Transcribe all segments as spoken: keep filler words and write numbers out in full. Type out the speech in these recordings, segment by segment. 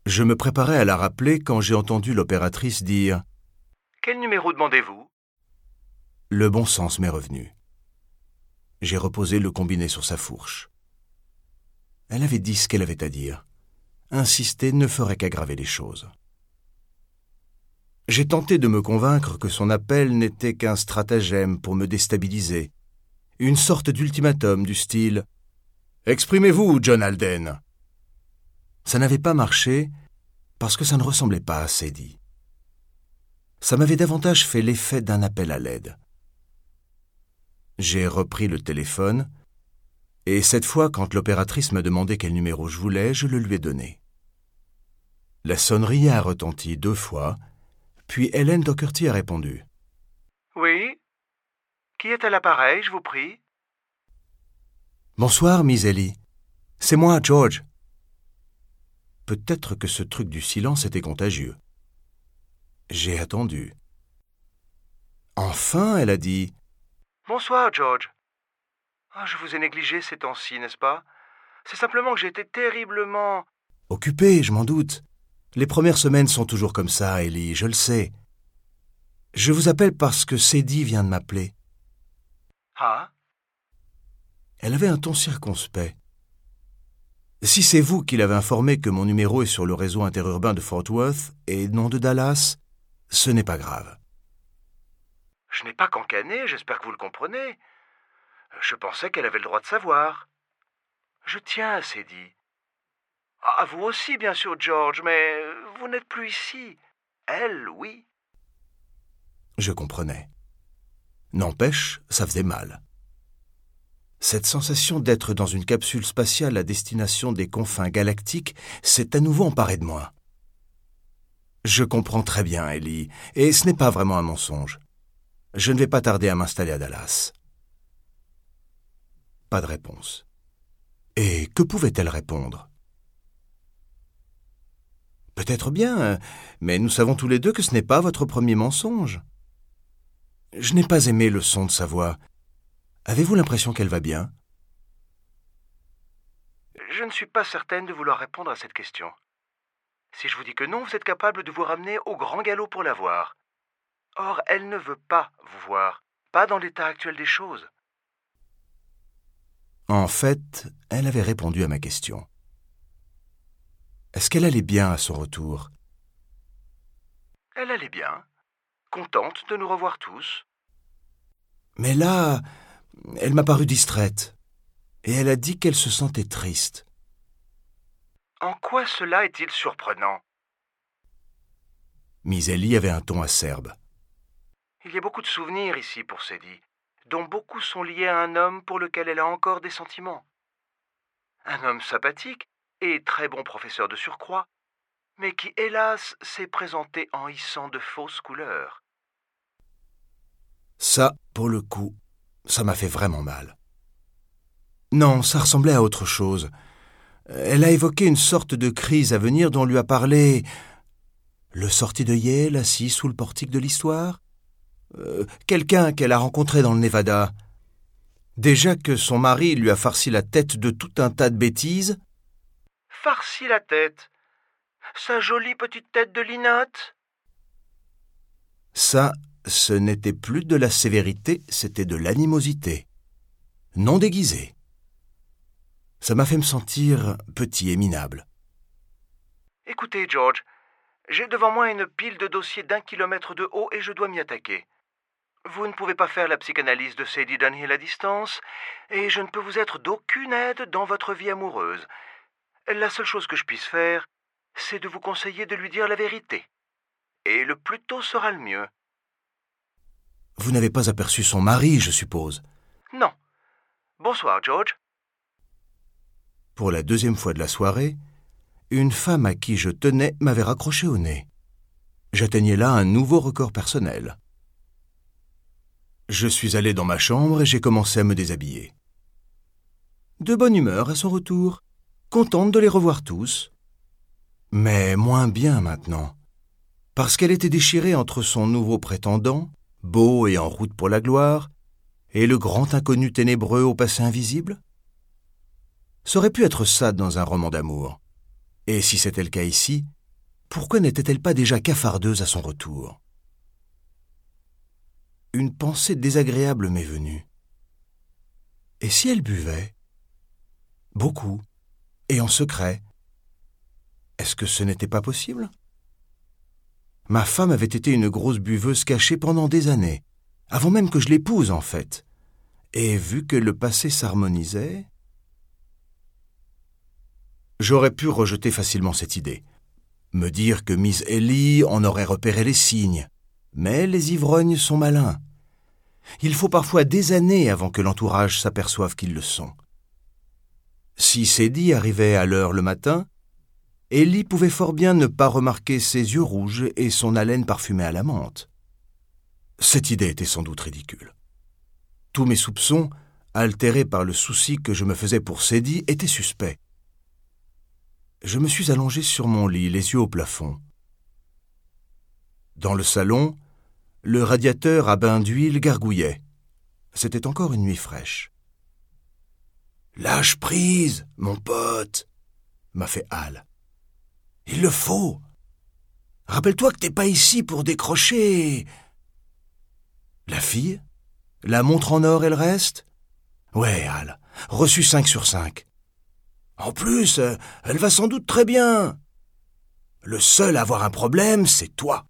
Je me préparais à la rappeler quand j'ai entendu l'opératrice dire « Quel numéro demandez-vous » Le bon sens m'est revenu. J'ai reposé le combiné sur sa fourche. Elle avait dit ce qu'elle avait à dire. Insister ne ferait qu'aggraver les choses. J'ai tenté de me convaincre que son appel n'était qu'un stratagème pour me déstabiliser, une sorte d'ultimatum du style « Exprimez-vous, John Alden !» Ça n'avait pas marché parce que ça ne ressemblait pas à Sadie. Ça m'avait davantage fait l'effet d'un appel à l'aide. J'ai repris le téléphone et cette fois, quand l'opératrice m'a demandé quel numéro je voulais, je le lui ai donné. La sonnerie a retenti deux fois, puis Helen Docherty a répondu. « Oui. Qui est à l'appareil, je vous prie ?»« Bonsoir, Miss Ellie. C'est moi, George. » Peut-être que ce truc du silence était contagieux. J'ai attendu. Enfin, elle a dit « Bonsoir, George. Oh, je vous ai négligé ces temps-ci, n'est-ce pas? C'est simplement que j'ai été terriblement... » « Occupé, je m'en doute. Les premières semaines sont toujours comme ça, Ellie, je le sais. Je vous appelle parce que Sadie vient de m'appeler. » « Ah ?» Elle avait un ton circonspect. Si c'est vous qui l'avez informé que mon numéro est sur le réseau interurbain de Fort Worth et non de Dallas, ce n'est pas grave. Je n'ai pas cancané, j'espère que vous le comprenez. Je pensais qu'elle avait le droit de savoir. Je tiens à Sadie. À vous aussi, bien sûr, George, mais vous n'êtes plus ici. Elle, oui. Je comprenais. N'empêche, ça faisait mal. Cette sensation d'être dans une capsule spatiale à destination des confins galactiques s'est à nouveau emparée de moi. Je comprends très bien, Ellie, et ce n'est pas vraiment un mensonge. Je ne vais pas tarder à m'installer à Dallas. Pas de réponse. Et que pouvait-elle répondre? Peut-être bien, mais nous savons tous les deux que ce n'est pas votre premier mensonge. Je n'ai pas aimé le son de sa voix. Avez-vous l'impression qu'elle va bien? Je ne suis pas certaine de vouloir répondre à cette question. Si je vous dis que non, vous êtes capable de vous ramener au grand galop pour la voir. Or, elle ne veut pas vous voir, pas dans l'état actuel des choses. En fait, elle avait répondu à ma question. Est-ce qu'elle allait bien à son retour? Elle allait bien, contente de nous revoir tous. Mais là, elle m'a paru distraite, et elle a dit qu'elle se sentait triste. En quoi cela est-il surprenant? Miss Ellie avait un ton acerbe. Il y a beaucoup de souvenirs ici pour Sadie, dont beaucoup sont liés à un homme pour lequel elle a encore des sentiments. Un homme sympathique et très bon professeur de surcroît, mais qui, hélas, s'est présenté en hissant de fausses couleurs. Ça, pour le coup, ça m'a fait vraiment mal. Non, ça ressemblait à autre chose. Elle a évoqué une sorte de crise à venir dont lui a parlé le sorti de Yale assis sous le portique de l'histoire, euh, quelqu'un qu'elle a rencontré dans le Nevada. Déjà que son mari lui a farci la tête de tout un tas de bêtises. Farci la tête? Sa jolie petite tête de linotte? Ça, ce n'était plus de la sévérité, c'était de l'animosité. Non déguisée. Ça m'a fait me sentir petit et minable. Écoutez, George, j'ai devant moi une pile de dossiers d'un kilomètre de haut et je dois m'y attaquer. Vous ne pouvez pas faire la psychanalyse de Sadie Dunhill à distance, et je ne peux vous être d'aucune aide dans votre vie amoureuse. La seule chose que je puisse faire, c'est de vous conseiller de lui dire la vérité. Et le plus tôt sera le mieux. Vous n'avez pas aperçu son mari, je suppose? Non. Bonsoir, George. Pour la deuxième fois de la soirée, une femme à qui je tenais m'avait raccroché au nez. J'atteignais là un nouveau record personnel. Je suis allé dans ma chambre et j'ai commencé à me déshabiller. De bonne humeur à son retour, contente de les revoir tous. Mais moins bien maintenant, parce qu'elle était déchirée entre son nouveau prétendant, beau et en route pour la gloire, et le grand inconnu ténébreux au passé invisible. Ça aurait pu être ça dans un roman d'amour. Et si c'était le cas ici, Pourquoi n'était-elle pas déjà cafardeuse à son retour? Une pensée désagréable m'est venue. Et si elle buvait? Beaucoup, et en secret. Est-ce que ce n'était pas possible? Ma femme avait été une grosse buveuse cachée pendant des années, avant même que je l'épouse en fait. Et vu que le passé s'harmonisait... J'aurais pu rejeter facilement cette idée. Me dire que Miss Ellie en aurait repéré les signes. Mais les ivrognes sont malins. Il faut parfois des années avant que l'entourage s'aperçoive qu'ils le sont. Si Sadie arrivait à l'heure le matin, Ellie pouvait fort bien ne pas remarquer ses yeux rouges et son haleine parfumée à la menthe. Cette idée était sans doute ridicule. Tous mes soupçons, altérés par le souci que je me faisais pour Sadie, étaient suspects. Je me suis allongé sur mon lit, les yeux au plafond. Dans le salon, le radiateur à bain d'huile gargouillait. C'était encore une nuit fraîche. « Lâche prise, mon pote !» m'a fait Hal. « Il le faut. Rappelle-toi que t'es pas ici pour décrocher. » La fille? La montre en or et le reste? Ouais, Hal, reçu cinq sur cinq. En plus, elle va sans doute très bien. Le seul à avoir un problème, c'est toi.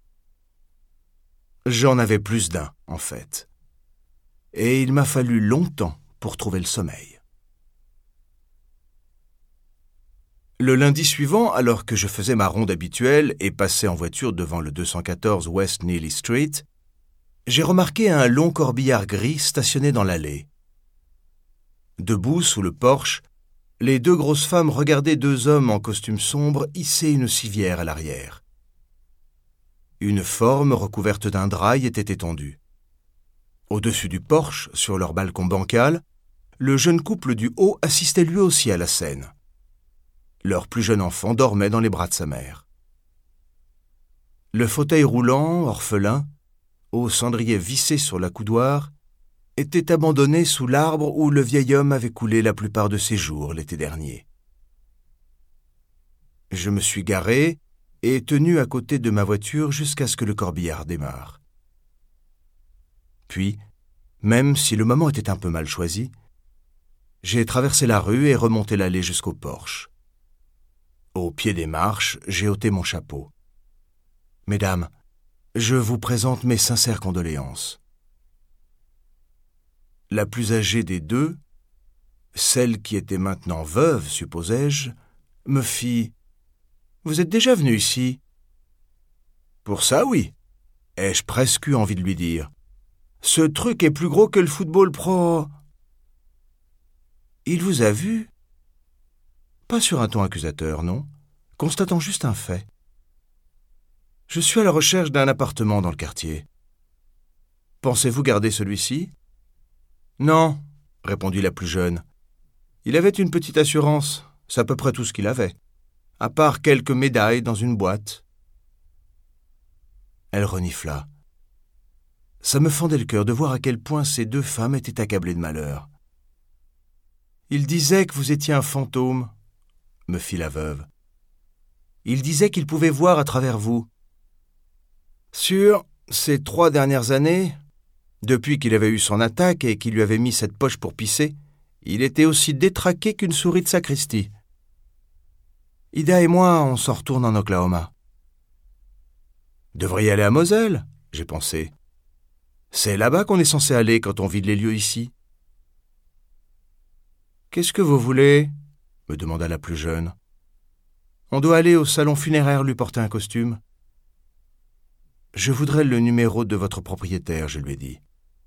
J'en avais plus d'un, en fait. Et il m'a fallu longtemps pour trouver le sommeil. Le lundi suivant, alors que je faisais ma ronde habituelle et passais en voiture devant le deux cent quatorze West Neely Street, j'ai remarqué un long corbillard gris stationné dans l'allée. Debout sous le porche, les deux grosses femmes regardaient deux hommes en costume sombre hisser une civière à l'arrière. Une forme recouverte d'un drail était étendue. Au-dessus du porche, sur leur balcon bancal, le jeune couple du haut assistait lui aussi à la scène. Leur plus jeune enfant dormait dans les bras de sa mère. Le fauteuil roulant, orphelin, au cendrier vissé sur la coudoir, était abandonné sous l'arbre où le vieil homme avait coulé la plupart de ses jours l'été dernier. Je me suis garé et tenu à côté de ma voiture jusqu'à ce que le corbillard démarre. Puis, même si le moment était un peu mal choisi, j'ai traversé la rue et remonté l'allée jusqu'au porche. Au pied des marches, j'ai ôté mon chapeau. « Mesdames, je vous présente mes sincères condoléances. » La plus âgée des deux, celle qui était maintenant veuve, supposais-je, me fit « Vous êtes déjà venu ici ?»« Pour ça, oui. » ai-je presque eu envie de lui dire. « Ce truc est plus gros que le football pro. » Il vous a vu? Pas sur un ton accusateur, non, constatant juste un fait. Je suis à la recherche d'un appartement dans le quartier. Pensez-vous garder celui-ci? Non, répondit la plus jeune. Il avait une petite assurance, c'est à peu près tout ce qu'il avait, à part quelques médailles dans une boîte. Elle renifla. Ça me fendait le cœur de voir à quel point ces deux femmes étaient accablées de malheur. Il disait que vous étiez un fantôme, me fit la veuve. Il disait qu'il pouvait voir à travers vous. Sur ces trois dernières années, depuis qu'il avait eu son attaque et qu'il lui avait mis cette poche pour pisser, il était aussi détraqué qu'une souris de sacristie. Ida et moi, on s'en retourne en Oklahoma. Devriez aller à Moselle, j'ai pensé. C'est là-bas qu'on est censé aller quand on vide les lieux ici. Qu'est-ce que vous voulez? Me demanda la plus jeune. On doit aller au salon funéraire lui porter un costume. Je voudrais le numéro de votre propriétaire, je lui ai dit.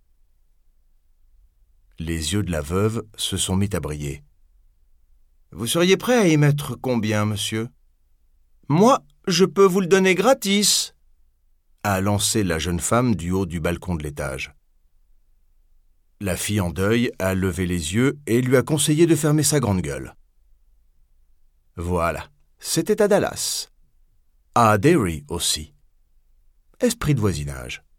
Les yeux de la veuve se sont mis à briller. Vous seriez prêt à y mettre combien, monsieur? Moi, je peux vous le donner gratis, a lancé la jeune femme du haut du balcon de l'étage. La fille en deuil a levé les yeux et lui a conseillé de fermer sa grande gueule. Voilà, c'était à Dallas. À Derry aussi. Esprit de voisinage.